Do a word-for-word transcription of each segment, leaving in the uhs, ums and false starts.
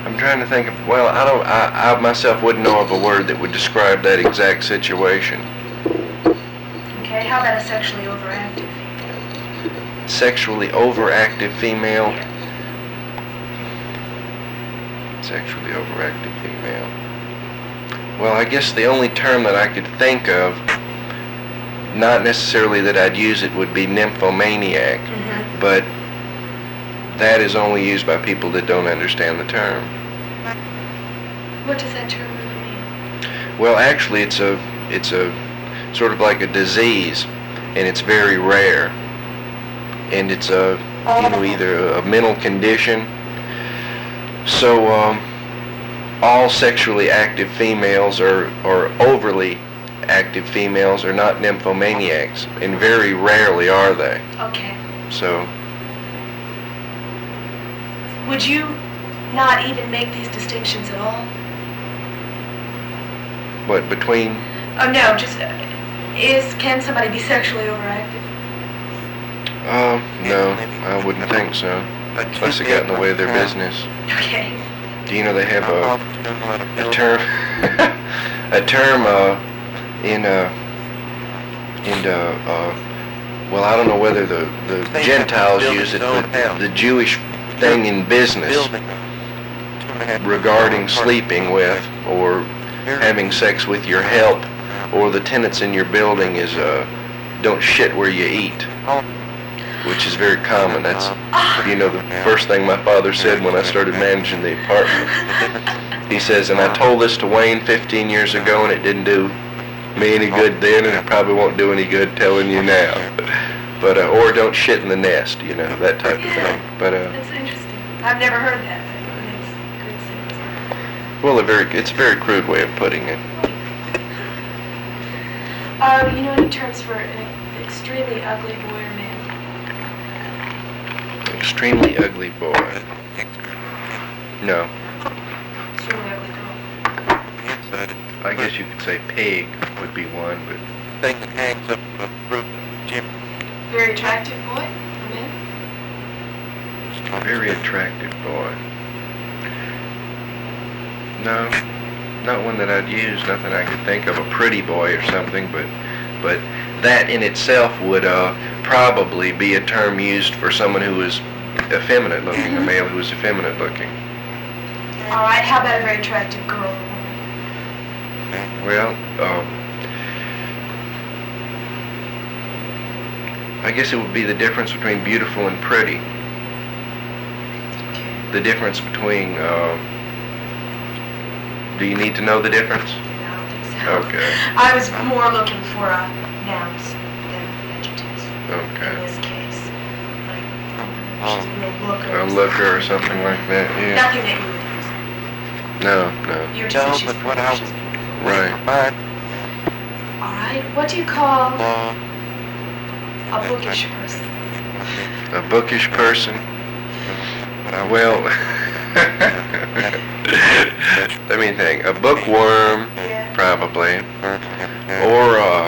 I'm trying to think of, well, I don't, I, I myself wouldn't know of a word that would describe that exact situation. Okay, how about a sexually overactive? Sexually overactive female? Yeah. Sexually overactive female. Well, I guess the only term that I could think of, not necessarily that I'd use it, would be nymphomaniac, Mm-hmm. but that is only used by people that don't understand the term. What does that term really mean? Well, actually, it's a, it's a sort of like a disease, and it's very rare, and it's a, you know, either a mental condition. So, um, all sexually active females or, or overly active females are not nymphomaniacs, and very rarely are they. Okay. So, Would you not even make these distinctions at all? what, between, Oh, no, just, uh, is, can somebody be sexually overactive? uh, no, I wouldn't think so. Unless it got in the way of their business. Okay. Do you know they have a, a term, a term, uh, in, uh, in, uh, uh, well, I don't know whether the, the Gentiles use it, but the Jewish thing in business regarding sleeping with or having sex with your help or the tenants in your building is, uh, don't shit where you eat, which is very common. That's, you know, the first thing my father said when I started managing the apartment. He says, and I told this to Wayne fifteen years ago, and it didn't do me any good then, and it probably won't do any good telling you now. But, uh, or don't shit in the nest, you know, that type of thing. But, uh, That's interesting. I've never heard that, but it makes good sense. well, a very, it's a very crude way of putting it. Uh, you know any terms for an extremely ugly boy or man? Extremely ugly boy. No. Extremely ugly girl. I guess you could say pig would be one, but Thing that hangs up a fruit, Jim. Very attractive boy or man? very attractive boy. No, not one that I'd use, nothing I could think of, a pretty boy or something, but but that in itself would uh, probably be a term used for someone who was effeminate looking, a male who was effeminate looking. All right, how about a very attractive girl? Well, um, I guess it would be the difference between beautiful and pretty. Okay. The difference between, uh, do you need to know the difference? No, I don't think so. Okay, I was more looking for uh, nouns than adjectives in okay. this case. Like, she's a real looker. A looker or something like that, yeah. Nothing that you would use. No, no, You were just No, that she's but what pretty, I she's was pretty. right. Mine, All right, what do you call uh, a bookish person? A bookish person? what I Well, let me think. A bookworm, Yeah. probably. Or, uh,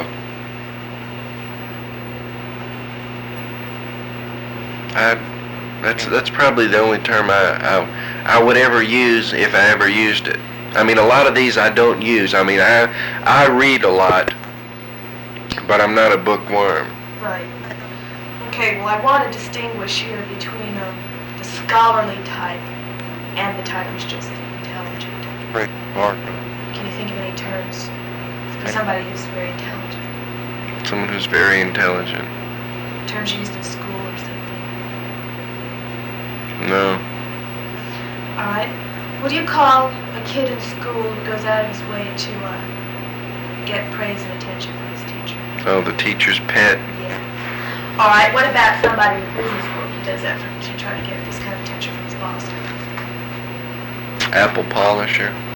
I, that's, that's probably the only term I, I, I would ever use if I ever used it. I mean, a lot of these I don't use. I mean, I, I read a lot, but I'm not a bookworm. Right. Okay, well, I want to distinguish here between um, the scholarly type and the type who's just intelligent. break Mark. Can you think of any terms for somebody who's very intelligent? Someone who's very intelligent. Terms used in school or something? No. All right. What do you call a kid in school who goes out of his way to uh, get praise and attention from his teacher? Oh, the teacher's pet. Yeah. All right. What about somebody in business world who does that for, to try to get this kind of attention from his boss? Apple polisher.